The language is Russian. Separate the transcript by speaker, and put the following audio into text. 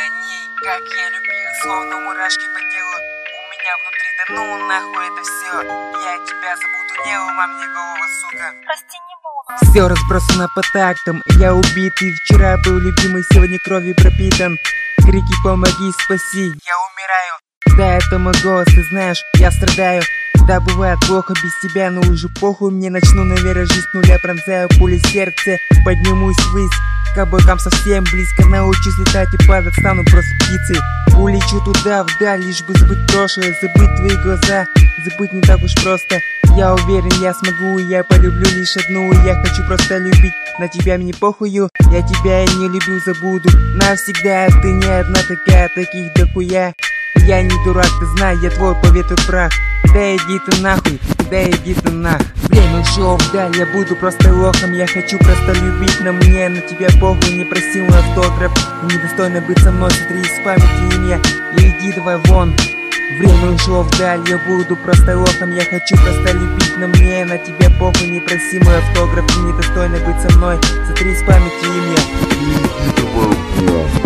Speaker 1: ней, как я любил, словно мурашки по телу. У меня внутри, да ну нахуй это все. Я тебя забуду, не ломай мне голову, сука.
Speaker 2: Прости, не буду.
Speaker 1: Все разбросано по тактам, я убитый. Вчера был любимый, сегодня кровью пропитан. Крики «помоги, спаси», я умираю. Да, это мой голос, ты знаешь, я страдаю. Да, бывает плохо без тебя, но уже похуй. Мне начну наверх, жизнь с нуля, пронзаю пули сердце. Поднимусь ввысь, к облакам совсем близко. Научусь летать и падать, стану просто птицей. Улечу туда, вдаль, лишь бы забыть прошлое. Забыть твои глаза, забыть не так уж просто. Я уверен, я смогу, я полюблю лишь одну. Я хочу просто любить, на тебя мне похую. Я тебя и не люблю, забуду навсегда. Ты не одна такая, таких дохуя. Я не дурак, ты знай, я твой по ветру прах. Да иди ты нахуй, да иди ты нах. Время ушло вдаль, я буду просто лохом. Я хочу просто любить, но мне на тебя похуй. Не просил автограф, недостойно быть со мной. Смотри из памяти меня и иди давай вон. Время ушло вдаль, я буду просто лохом. Я хочу просто любить, но мне на тебя похуй. Не проси мой автограф, недостойно быть со мной. Смотри из памяти меня и иди давай вон.